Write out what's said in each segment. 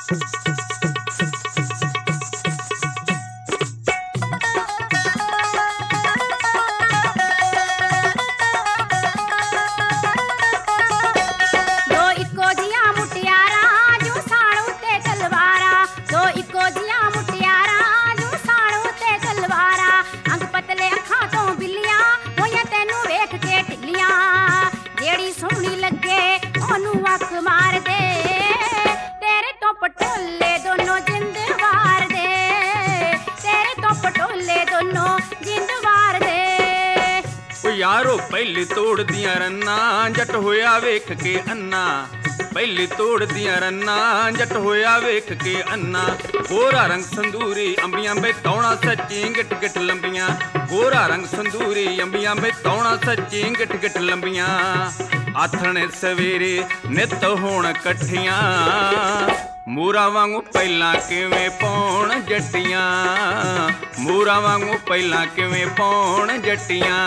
यारो पहली तोड़ दियां रन्ना जट होया वेख के अन्ना, पहली तोड़ दियां रन्ना जट होया वेख के अन्ना। गोरा रंग संदूरी अंबियां बे तौणा सच्ची गिट गिट लंबियां, गोरा रंग संदूरी अंबियां बे तौणा सच्ची गिट गिट लंबियां। आथणे सवेरे नित होण कट्ठियां, मूरा वांगू पहला किवें पौण जट्टियां, मूरा वांगू पहला किवें पौण जट्टियां।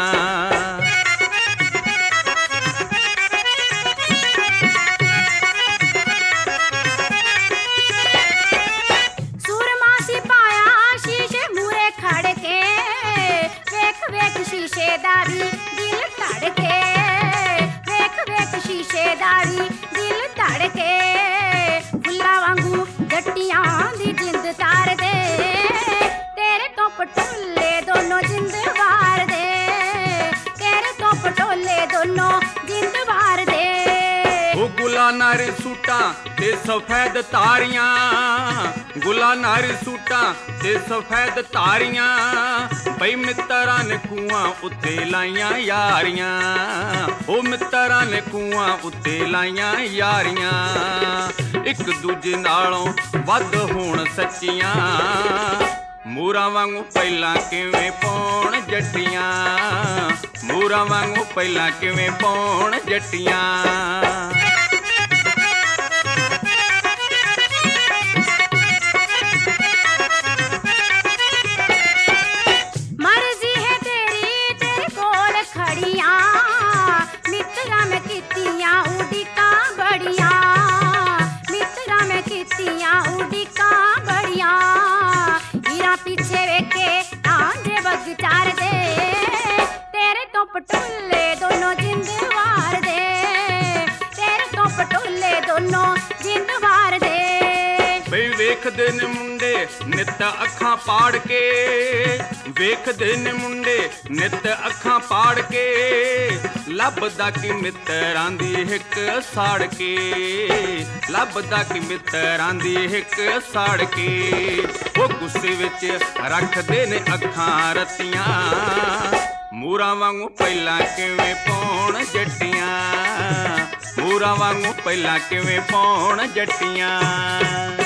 शीशेदारी दिल धड़के, वेख वेख शीशेदारी दिल धड़के। फुल्ला वांगू जट्टियां दी जिंद तार दे, तेरे तो पटोले दोनों जिंद वार दे, तेरे तो पटोले दोनों जिंद वार दे। ओ गुला नारी सूटा ते सफेद तारियां, गुला नारी सूटा ते सफेद तारियां। बई मित्तरां ने कुआं उत्ते लाइयां यारियां, ओ मित्तरां ने कुआं उत्ते लाइयां यारियां। एक दूजे नालों वध होण सच्चियां, मूरा वांगू पहला किवें पौण जट्टियां, मूरा वांगू पहला किवें पौण जट्टियां। पटोले दोनों जिंद वार दे, तेरे तो पटोले दोनों जिंद वार दे। बई वेखदे ने मुंडे नित अखां पाड़ के, वेखदे ने मुंडे नित अखां पाड़ के। लभदा कि मित्तरां दी हिक साड़ के, लभदा कि मित्तरां दी हिक साड़ के। वो गुस्से विच रखदे ने अखां रतियां, मूरा वांगू पहला किवें पौण जट्टियां, मूरा वांगू पहला किवें पौण जट्टियां।